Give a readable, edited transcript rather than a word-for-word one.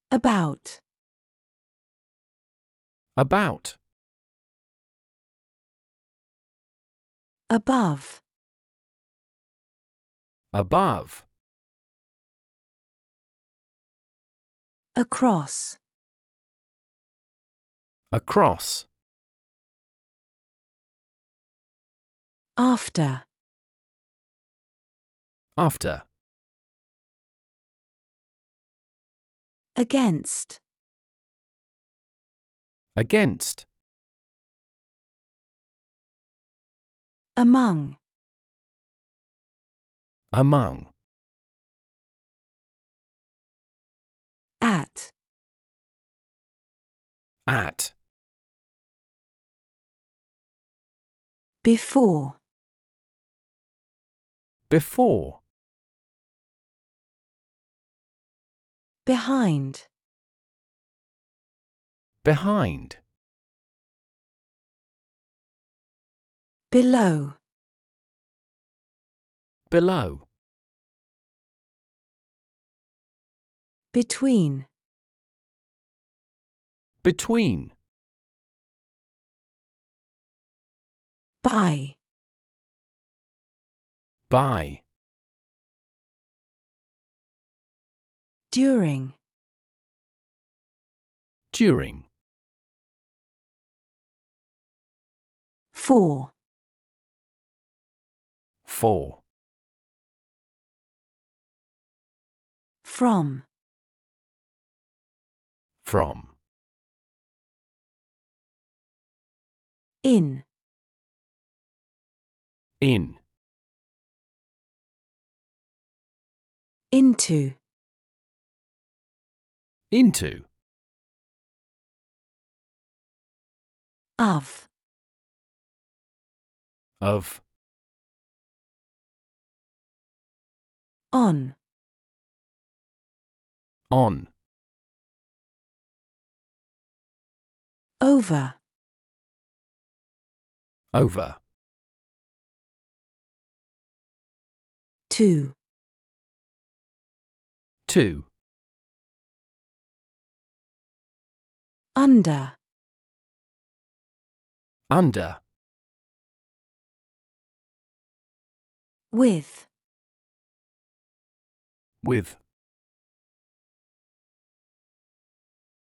About. About. Above. Above. Across. Across. After. After. Against. Against. Among. Among. At. At. Before. Before. Behind. Behind. Below. Below. Between. Between. By. By. During. During. For. For. From. From. In. In. Into. Into. Of. Of. On. On. Over. Over. To. To. Under. Under. With. With.